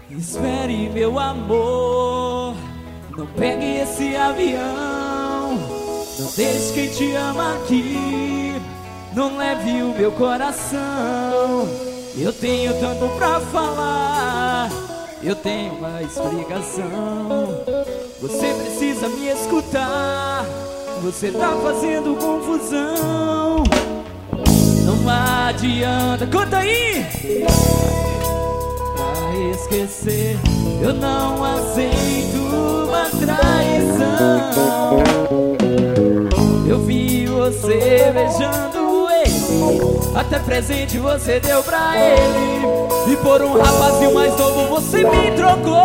Espere, meu amor, não pegue esse avião. Não deixe quem te ama aqui, não leve o meu coração. Eu tenho tanto pra falar, eu tenho uma explicação. Você precisa me escutar, você tá fazendo confusão. Não adianta, conta aí! Pra esquecer, eu não aceito uma traição. Eu vi você beijando ele, até presente você deu pra ele. E por um rapazinho mais novo você me trocou.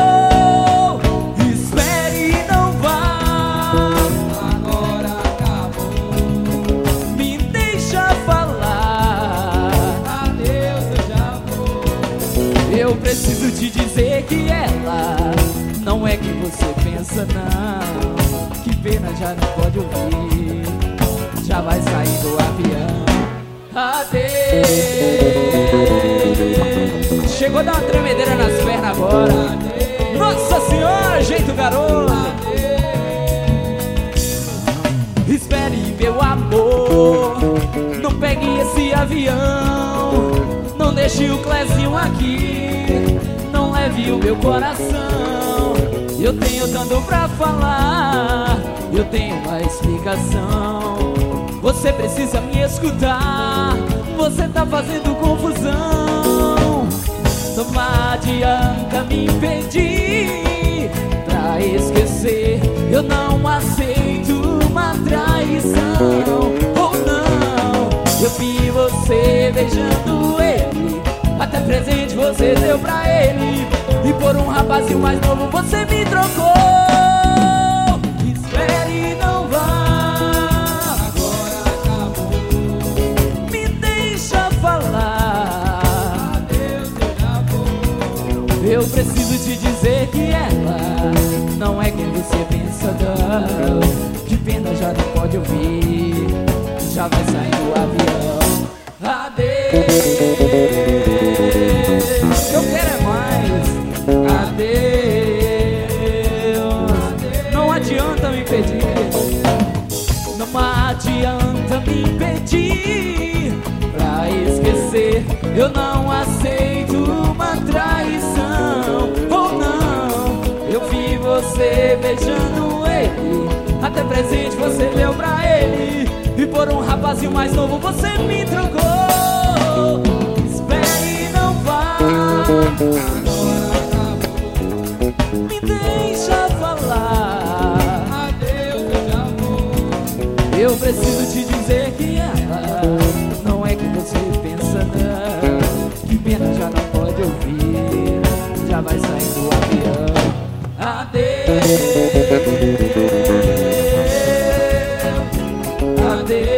Espere e não vá, agora acabou. Me deixa falar, adeus, eu já vou. Eu preciso te dizer que ela não é quem você pensa, não. Que pena, já não pode ouvir, já vai sair do avião. Adeus. Chegou a dar uma tremedeira nas pernas agora. Adeus. Nossa senhora, jeito garoto. Adeus. Espere, meu amor, não pegue esse avião. Não deixe o Clezinho aqui, não leve o meu coração. Eu tenho tanto pra falar, eu tenho uma explicação. Você precisa me escutar, você tá fazendo confusão. Não adianta me impedir pra esquecer, eu não aceito uma traição. Ou não, eu vi você beijando ele, até presente você deu pra ele. E por um rapazinho mais novo você me trocou. Espere e não vá, agora acabou. Me deixa falar, adeus, eu já vou. Eu preciso te dizer que ela não é quem você pensa, não. Que pena, já não pode ouvir, já vai sair do avião. Adeus. Eu quero é mais. Adeus. Não adianta me impedir, não adianta me impedir pra esquecer, eu não aceito uma traição. Ou não, eu vi você beijando ele, até presente você deu pra ele. E por um rapazinho mais novo você me trocou. Espere e não vá, me deixa falar, adeus, eu já vou. Eu preciso te dizer que ela não é quem você pensa, não. Que pena, já não pode ouvir, já vai sair do avião. Adeus, adeus.